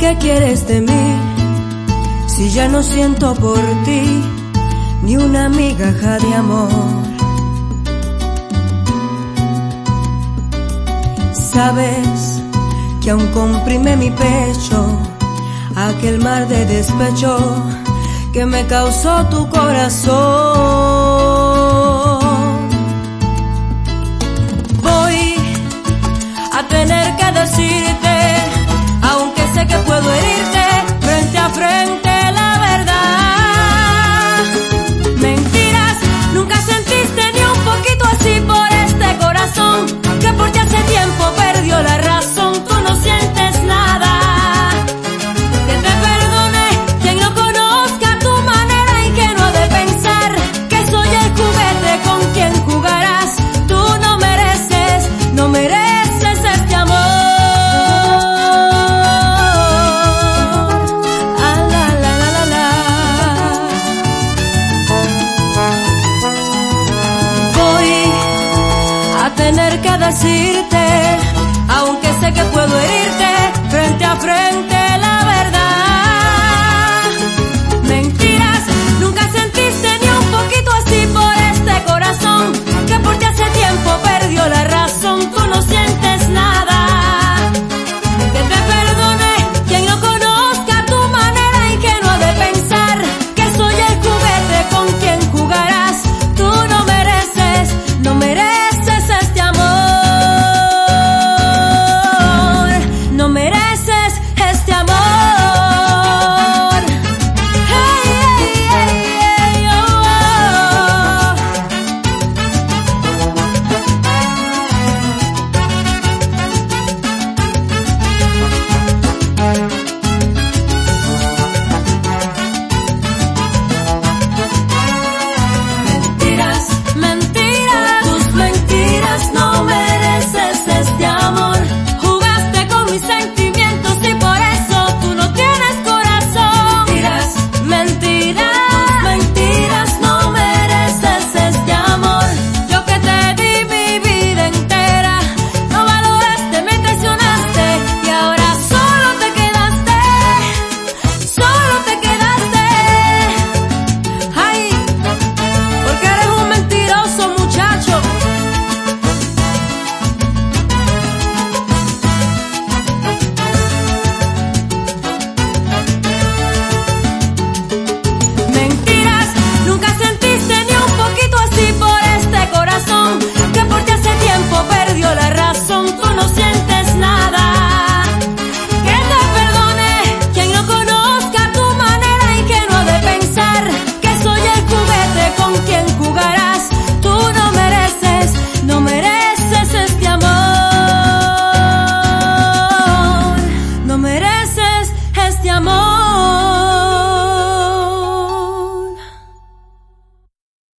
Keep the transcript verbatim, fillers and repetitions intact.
¿Qué quieres de mí? Si ya no siento por ti ni una migaja de amor. Sabes que aún comprime mi pecho aquel mar de despecho que me causó tu corazón. Voy a tener que decirte, aunque sé que puedo herirte, frente a frente la verdad. Mentiras, nunca sentiste ni un poquito así por este corazón, que por ti hace tiempo perdió la razón. Tú no sientes nada. Que te perdone quien no conozca tu manera ingenua de pensar, que soy el juguete con quien jugarás. Tú no mereces, no mereces este amor. Tener que decirte, aunque sé que puedo herirte, frente a frente la